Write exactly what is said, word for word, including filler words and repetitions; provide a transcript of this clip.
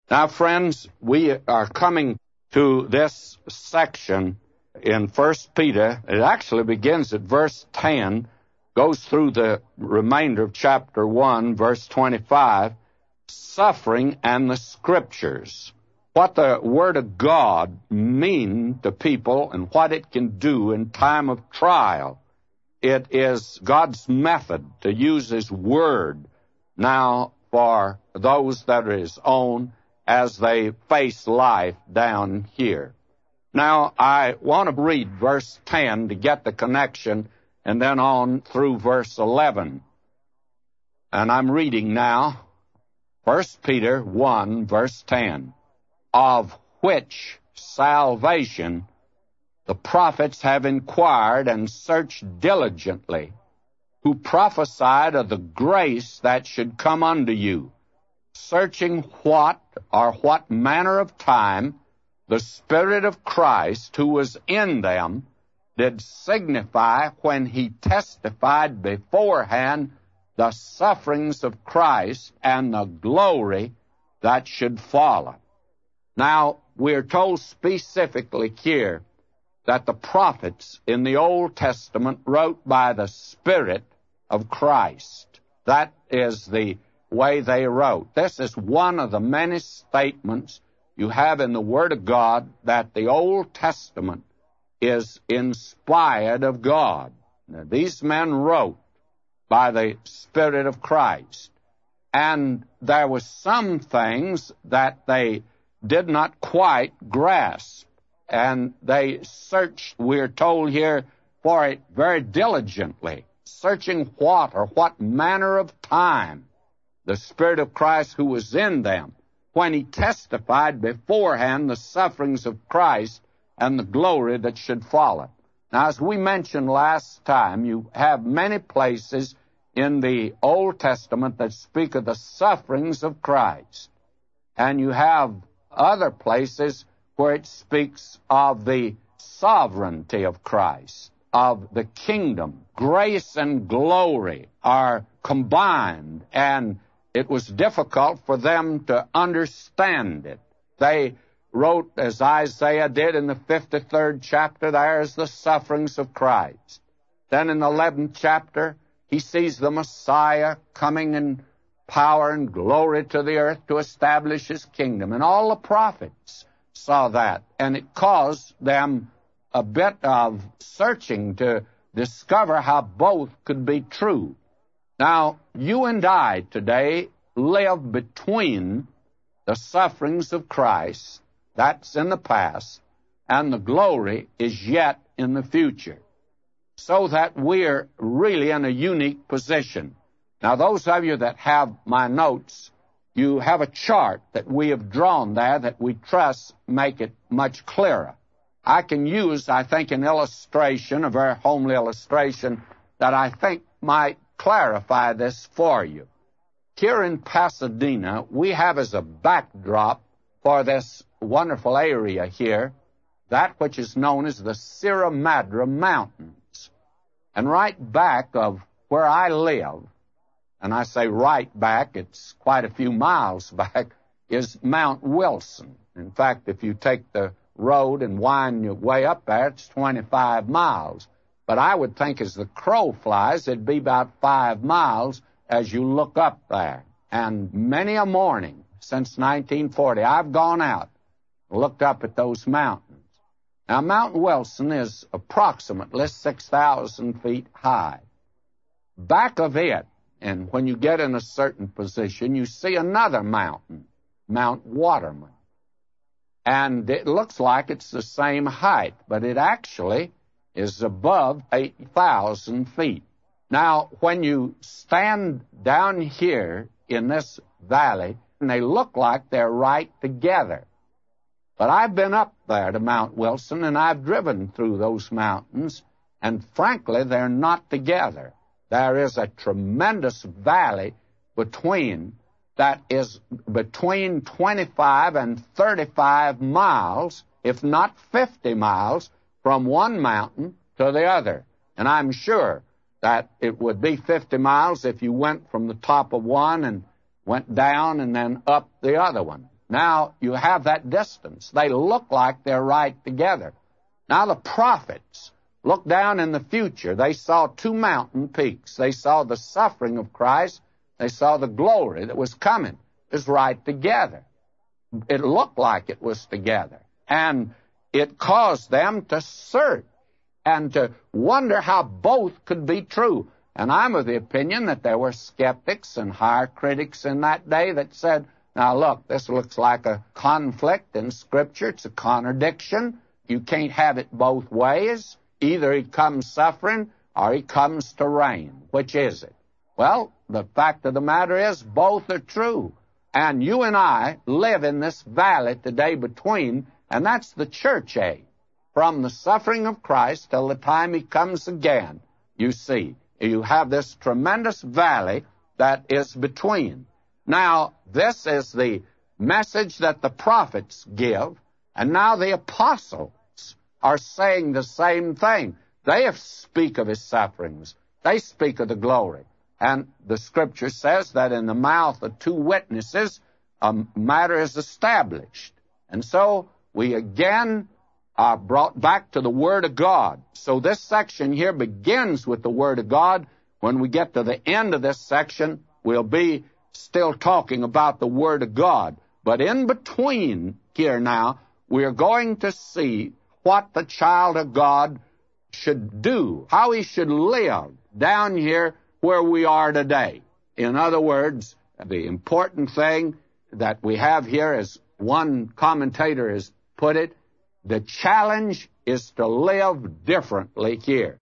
Now, friends, we are coming to this section in First Peter. It actually begins at verse ten, goes through the remainder of chapter one, verse twenty-five, suffering and the Scriptures. What the Word of God means to people and what it can do in time of trial. It is God's method to use His Word now for those that are His own as they face life down here. Now, I want to read verse ten to get the connection, and then on through verse eleven. And I'm reading now, First Peter one, verse ten. Of which salvation the prophets have inquired and searched diligently, who prophesied of the grace that should come unto you, searching what or what manner of time the Spirit of Christ, who was in them, did signify when he testified beforehand the sufferings of Christ and the glory that should follow. Now, we're told specifically here that the prophets in the Old Testament wrote by the Spirit of Christ. That is the way they wrote. This is one of the many statements you have in the Word of God that the Old Testament is inspired of God. Now, these men wrote by the Spirit of Christ, and there were some things that they did not quite grasp, and they searched, we're told here, for it very diligently, searching what or what manner of time the Spirit of Christ who was in them, when he testified beforehand the sufferings of Christ and the glory that should follow. Now, as we mentioned last time, you have many places in the Old Testament that speak of the sufferings of Christ, and you have other places where it speaks of the sovereignty of Christ, of the kingdom. Grace and glory are combined, and it was difficult for them to understand it. They wrote, as Isaiah did in the fifty-third chapter, there's the sufferings of Christ. Then in the eleventh chapter, he sees the Messiah coming in power and glory to the earth to establish his kingdom. And all the prophets saw that, and it caused them a bit of searching to discover how both could be true. Now, you and I today live between the sufferings of Christ, that's in the past, and the glory is yet in the future, so that we're really in a unique position. Now, those of you that have my notes, you have a chart that we have drawn there that we trust make it much clearer. I can use, I think, an illustration, a very homely illustration, that I think might clarify this for you. Here in Pasadena, we have as a backdrop for this wonderful area here that which is known as the Sierra Madre Mountains. And right back of where I live, and I say right back, it's quite a few miles back, is Mount Wilson. In fact, if you take the road and wind your way up there, it's twenty-five miles. But I would think as the crow flies, it'd be about five miles as you look up there. And many a morning since nineteen forty, I've gone out and looked up at those mountains. Now, Mount Wilson is approximately six thousand feet high. Back of it, and when you get in a certain position, you see another mountain, Mount Waterman. And it looks like it's the same height, but it actually is above eight thousand feet. Now, when you stand down here in this valley, and they look like they're right together. But I've been up there to Mount Wilson, and I've driven through those mountains, and frankly, they're not together. There is a tremendous valley between that is between twenty-five and thirty-five miles, if not fifty miles, from one mountain to the other. And I'm sure that it would be fifty miles if you went from the top of one and went down and then up the other one. Now you have that distance. They look like they're right together. Now the prophets look down in the future. They saw two mountain peaks. They saw the suffering of Christ. They saw the glory that was coming. It was right together. It looked like it was together. And it caused them to search and to wonder how both could be true. And I'm of the opinion that there were skeptics and higher critics in that day that said, now look, this looks like a conflict in Scripture. It's a contradiction. You can't have it both ways. Either he comes suffering or he comes to reign. Which is it? Well, the fact of the matter is both are true. And you and I live in this valley today between, and that's the church age. From the suffering of Christ till the time he comes again, you see, you have this tremendous valley that is between. Now, this is the message that the prophets give, and now the apostles are saying the same thing. They speak of his sufferings. They speak of the glory. And the Scripture says that in the mouth of two witnesses, a matter is established. And so we again are brought back to the Word of God. So this section here begins with the Word of God. When we get to the end of this section, we'll be still talking about the Word of God. But in between here now, we're going to see what the child of God should do, how he should live down here where we are today. In other words, the important thing that we have here, as one commentator has put it, the challenge is to live differently here.